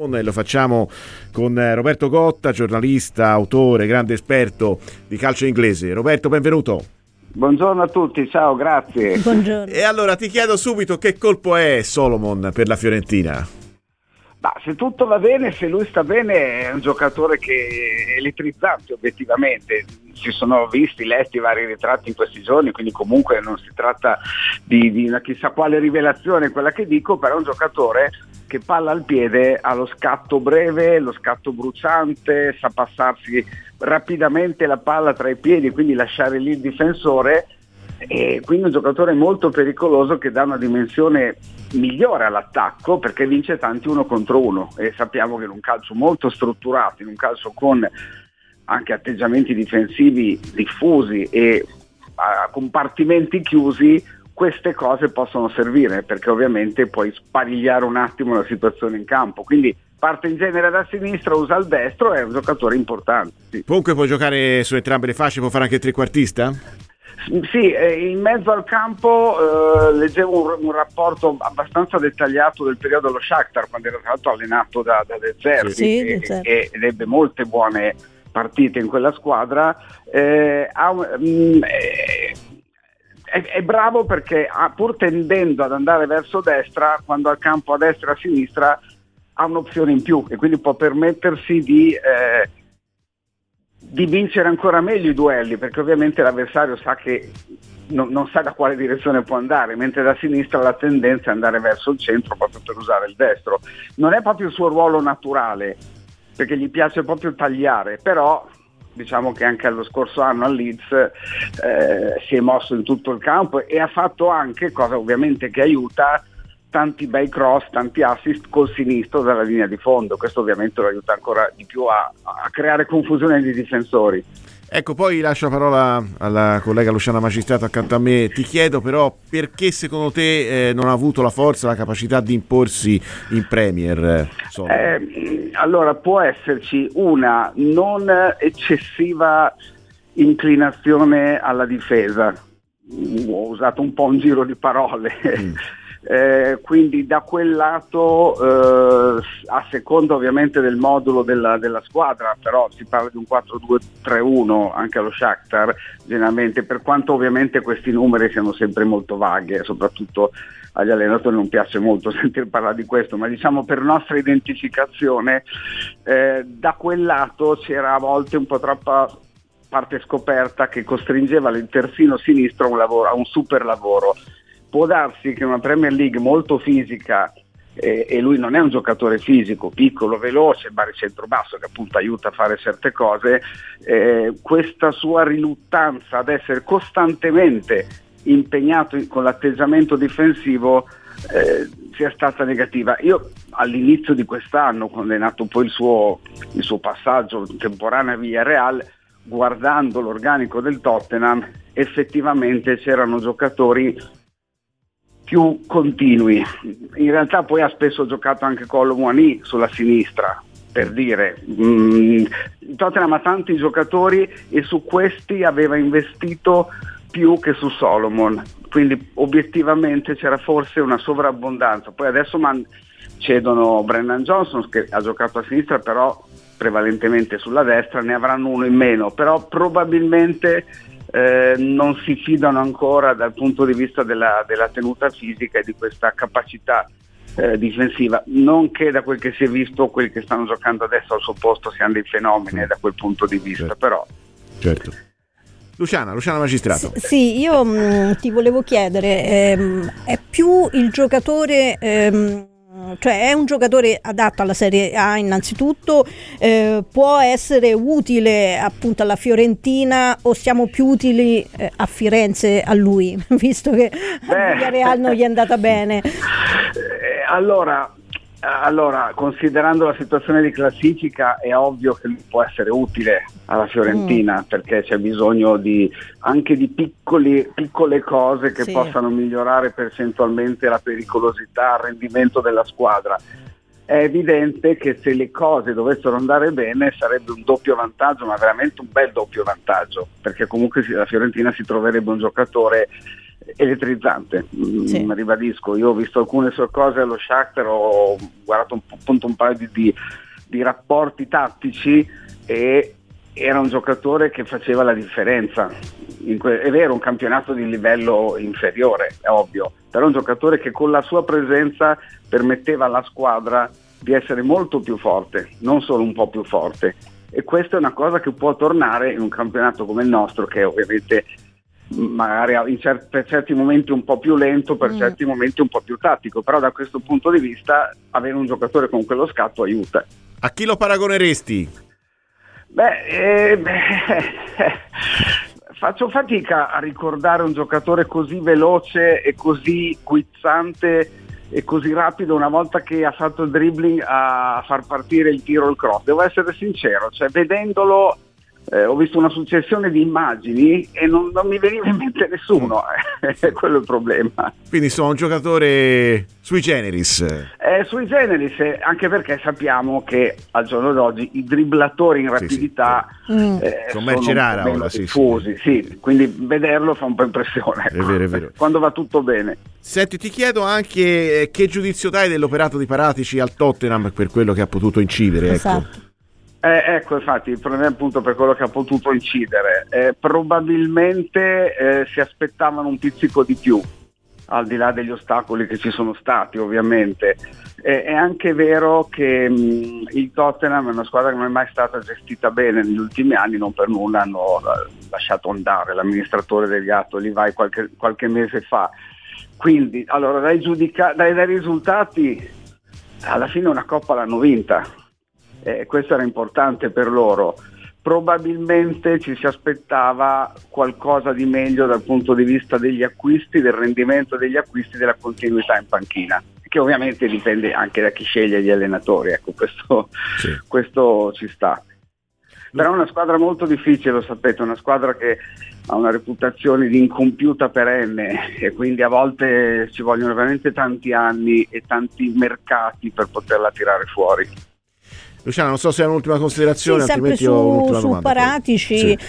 e lo facciamo con Roberto Cotta, giornalista, autore, grande esperto di calcio inglese. Roberto, benvenuto. Buongiorno a tutti, ciao, grazie. Buongiorno. E allora ti chiedo subito che colpo è Solomon per la Fiorentina? Ma se tutto va bene, se lui sta bene, è un giocatore che è elettrizzante obiettivamente. Si sono letti vari ritratti in questi giorni, quindi comunque non si tratta di una chissà quale rivelazione quella che dico, però è un giocatore che palla al piede ha lo scatto breve, lo scatto bruciante, sa passarsi rapidamente la palla tra i piedi, quindi lasciare lì il difensore, e quindi un giocatore molto pericoloso che dà una dimensione migliore all'attacco perché vince tanti 1 contro 1, e sappiamo che in un calcio molto strutturato, in un calcio con anche atteggiamenti difensivi diffusi e compartimenti chiusi, queste cose possono servire perché ovviamente puoi sparigliare un attimo la situazione in campo, quindi parte in genere da sinistra, usa il destro, è un giocatore importante. Sì. Comunque può giocare su entrambe le fasce, può fare anche il trequartista? Sì, in mezzo al campo leggevo un rapporto abbastanza dettagliato del periodo dello Shakhtar, quando era tra l'altro allenato da De Zerbi, ed ebbe molte buone partite in quella squadra. È bravo perché pur tendendo ad andare verso destra, quando al campo a destra e a sinistra ha un'opzione in più e quindi può permettersi di vincere ancora meglio i duelli, perché ovviamente l'avversario sa che non sa da quale direzione può andare, mentre da sinistra la tendenza è andare verso il centro proprio per usare il destro. Non è proprio il suo ruolo naturale, perché gli piace proprio tagliare, però diciamo che anche allo scorso anno al Leeds si è mosso in tutto il campo e ha fatto anche, cosa ovviamente che aiuta, tanti bei cross, tanti assist col sinistro dalla linea di fondo. Questo ovviamente lo aiuta ancora di più a creare confusione nei difensori. Ecco, poi lascio la parola alla collega Luciana Magistrato accanto a me. Ti chiedo però perché secondo te non ha avuto la forza, la capacità di imporsi in Premier? Allora, può esserci una non eccessiva inclinazione alla difesa. Ho usato un po' un giro di parole. Quindi da quel lato, a seconda ovviamente del modulo della squadra, però si parla di un 4-2-3-1 anche allo Shakhtar generalmente, per quanto ovviamente questi numeri siano sempre molto vaghi, soprattutto agli allenatori non piace molto sentir parlare di questo, ma diciamo per nostra identificazione da quel lato c'era a volte un po' troppa parte scoperta che costringeva il terzino sinistro a un super lavoro. Può darsi che una Premier League molto fisica, e lui non è un giocatore fisico, piccolo, veloce, centro-basso, che appunto aiuta a fare certe cose, questa sua riluttanza ad essere costantemente impegnato con l'atteggiamento difensivo sia stata negativa. Io all'inizio di quest'anno, quando è nato poi il suo passaggio temporaneo a Villarreal, guardando l'organico del Tottenham, effettivamente c'erano giocatori più continui. In realtà poi ha spesso giocato anche con Muani sulla sinistra, per dire. Il Tottenham ha tanti giocatori e su questi aveva investito più che su Solomon, quindi obiettivamente c'era forse una sovrabbondanza. Poi adesso cedono Brennan Johnson, che ha giocato a sinistra però prevalentemente sulla destra, ne avranno uno in meno, però probabilmente non si fidano ancora dal punto di vista della tenuta fisica e di questa capacità difensiva, non che da quel che si è visto quelli che stanno giocando adesso al suo posto siano dei fenomeni da quel punto di vista. Certo. Però certo. Luciana Magistrato. Sì, io ti volevo chiedere, è più il giocatore, cioè è un giocatore adatto alla Serie A innanzitutto, può essere utile appunto alla Fiorentina o siamo più utili a Firenze a lui, visto che a Villarreal non gli è andata bene? Allora, considerando la situazione di classifica, è ovvio che lui può essere utile alla Fiorentina, perché c'è bisogno anche di piccole cose che possano migliorare percentualmente la pericolosità, il rendimento della squadra. È evidente che se le cose dovessero andare bene sarebbe un doppio vantaggio, ma veramente un bel doppio vantaggio, perché comunque la Fiorentina si troverebbe un giocatore elettrizzante. Sì. Ribadisco, io ho visto alcune sue cose allo Shakhtar, ho guardato appunto un paio di rapporti tattici e era un giocatore che faceva la differenza. È vero, un campionato di livello inferiore, è ovvio, però un giocatore che con la sua presenza permetteva alla squadra di essere molto più forte, non solo un po' più forte, e questa è una cosa che può tornare in un campionato come il nostro, che ovviamente magari per certi momenti un po' più lento, per certi momenti un po' più tattico, però da questo punto di vista avere un giocatore con quello scatto aiuta. A chi lo paragoneresti? Faccio fatica a ricordare un giocatore così veloce e così guizzante e così rapido una volta che ha fatto il dribbling a far partire il tiro o il cross. Devo essere sincero, cioè vedendolo ho visto una successione di immagini e non mi veniva in mente nessuno, quello è il problema. Quindi sono un giocatore sui generis. Sui generis, anche perché sappiamo che al giorno d'oggi i dribblatori in rapidità sono merce rara ora, sì, quindi vederlo fa un po' impressione, ecco, è vero. quando va tutto bene. Senti, ti chiedo anche che giudizio dai dell'operato di Paratici al Tottenham per quello che ha potuto incidere. Esatto. Ecco, infatti, il problema è appunto per quello che ha potuto incidere. Probabilmente si aspettavano un pizzico di più, al di là degli ostacoli che ci sono stati, ovviamente. È anche vero che il Tottenham è una squadra che non è mai stata gestita bene negli ultimi anni, non per nulla hanno lasciato andare l'amministratore delegato Levi qualche mese fa. Quindi, allora, dai risultati, alla fine una coppa l'hanno vinta. Questo era importante per loro. Probabilmente ci si aspettava qualcosa di meglio dal punto di vista degli acquisti, del rendimento degli acquisti, della continuità in panchina, che ovviamente dipende anche da chi sceglie gli allenatori, ecco, questo ci sta. Però è una squadra molto difficile, lo sapete, una squadra che ha una reputazione di incompiuta perenne e quindi a volte ci vogliono veramente tanti anni e tanti mercati per poterla tirare fuori. Luciana, non so se hai un'ultima considerazione, sì, altrimenti ho un'ultima su domanda. Paratici, sì.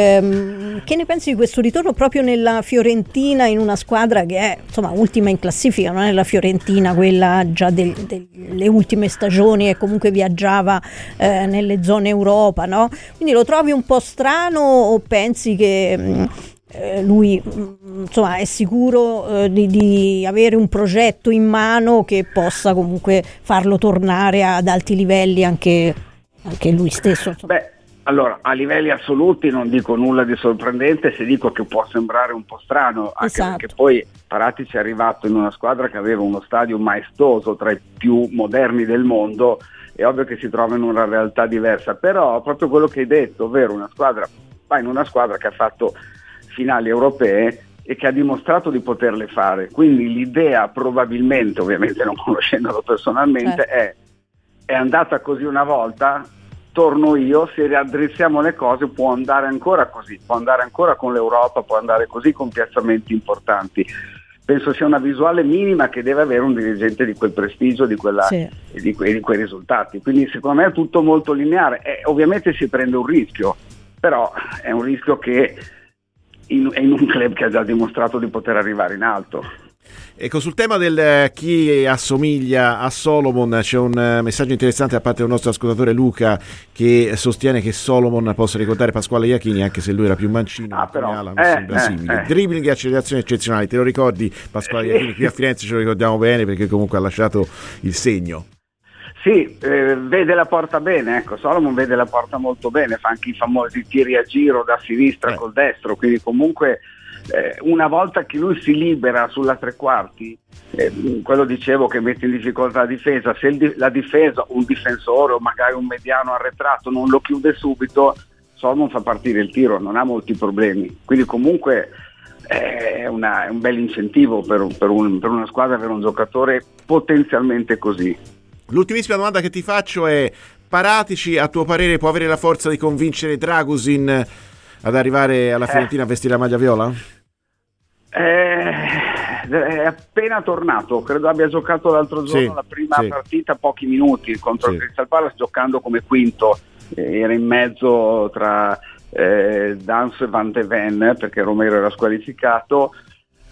Che ne pensi di questo ritorno proprio nella Fiorentina, in una squadra che è insomma ultima in classifica, non è la Fiorentina quella già delle ultime stagioni e comunque viaggiava nelle zone Europa, no? Quindi lo trovi un po' strano o pensi che lui insomma è sicuro di avere un progetto in mano che possa comunque farlo tornare ad alti livelli anche lui stesso, insomma. Allora, a livelli assoluti non dico nulla di sorprendente se dico che può sembrare un po' strano, anche esatto. Perché poi Paratici è arrivato in una squadra che aveva uno stadio maestoso, tra i più moderni del mondo. È ovvio che si trova in una realtà diversa, però proprio quello che hai detto, ovvero va in una squadra che ha fatto finali europee e che ha dimostrato di poterle fare, quindi l'idea probabilmente, ovviamente non conoscendolo personalmente, certo, è andata così una volta, torno io, se raddrizziamo le cose può andare ancora così, può andare ancora con l'Europa, può andare così con piazzamenti importanti. Penso sia una visuale minima che deve avere un dirigente di quel prestigio, di quei risultati, quindi secondo me è tutto molto lineare. Ovviamente si prende un rischio, però è un rischio che in un club che ha già dimostrato di poter arrivare in alto. Ecco, sul tema del chi assomiglia a Solomon c'è un messaggio interessante da parte del nostro ascoltatore Luca, che sostiene che Solomon possa ricordare Pasquale Iachini, anche se lui era più mancino. Però mi sembra simile. Dribbling e accelerazioni eccezionali, te lo ricordi Pasquale Iachini? Qui a Firenze ce lo ricordiamo bene perché comunque ha lasciato il segno. Sì, vede la porta bene, ecco, Solomon vede la porta molto bene, fa anche i famosi tiri a giro da sinistra col destro, quindi comunque una volta che lui si libera sulla tre quarti, quello dicevo che mette in difficoltà la difesa, se la difesa, un difensore o magari un mediano arretrato non lo chiude subito, Solomon fa partire il tiro, non ha molti problemi, quindi comunque è un bel incentivo per una squadra avere un giocatore potenzialmente così. L'ultimissima domanda che ti faccio è: Paratici a tuo parere può avere la forza di convincere Dragusin ad arrivare alla Fiorentina a vestire la maglia viola? È appena tornato, credo abbia giocato l'altro giorno la prima partita, pochi minuti contro il Crystal Palace, giocando come quinto, era in mezzo tra Dans e Van de Ven perché Romero era squalificato.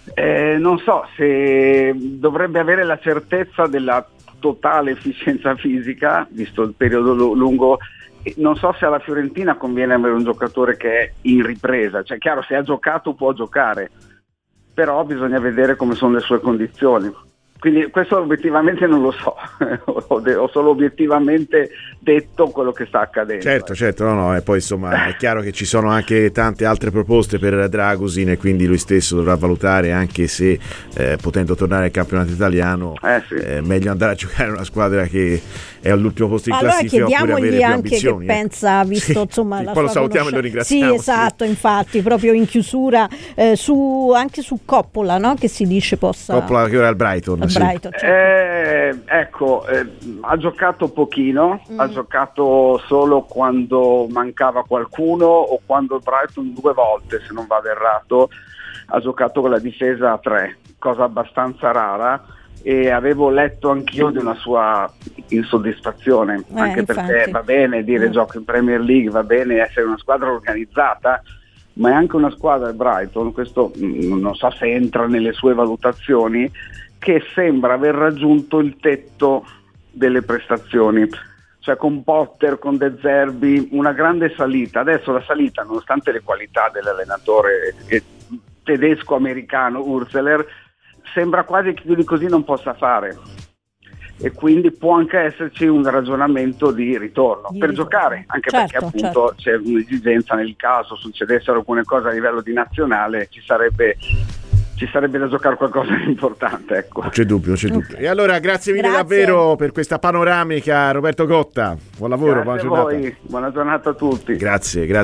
Non so se dovrebbe avere la certezza della totale efficienza fisica, visto il periodo lungo. Non so se alla Fiorentina conviene avere un giocatore che è in ripresa, cioè chiaro, se ha giocato può giocare, però bisogna vedere come sono le sue condizioni. Quindi questo obiettivamente non lo so, ho solo obiettivamente detto quello che sta accadendo. Certo, no, e poi insomma è chiaro che ci sono anche tante altre proposte per Dragusin e quindi lui stesso dovrà valutare, anche se potendo tornare al campionato italiano meglio andare a giocare in una squadra che è all'ultimo posto in classifica, oppure avere più ambizioni. Che pensa, visto insomma la poi lo sua salutiamo e lo ringraziamo. Sì, esatto, infatti proprio in chiusura anche su Coppola, no? Che si dice Coppola che ora è al Brighton. Brighton, certo. Ha giocato pochino, ha giocato solo quando mancava qualcuno o quando il Brighton 2 volte, se non vado errato, ha giocato con la difesa a 3, cosa abbastanza rara, e avevo letto anch'io di una sua insoddisfazione, anche perché va bene dire gioco in Premier League, va bene essere una squadra organizzata, ma è anche una squadra, il Brighton, questo non so se entra nelle sue valutazioni, che sembra aver raggiunto il tetto delle prestazioni, cioè con Potter, con De Zerbi, una grande salita. Adesso la salita, nonostante le qualità dell'allenatore tedesco-americano Urzeler, sembra quasi che più di così non possa fare, e quindi può anche esserci un ragionamento di ritorno per giocare, anche perché appunto c'è un'esigenza, nel caso succedessero alcune cose a livello di nazionale, ci sarebbe da giocare qualcosa di importante, ecco. Non c'è dubbio. E allora grazie mille davvero per questa panoramica, Roberto Gotta. Buon lavoro, buona giornata. Buona giornata a tutti. Grazie.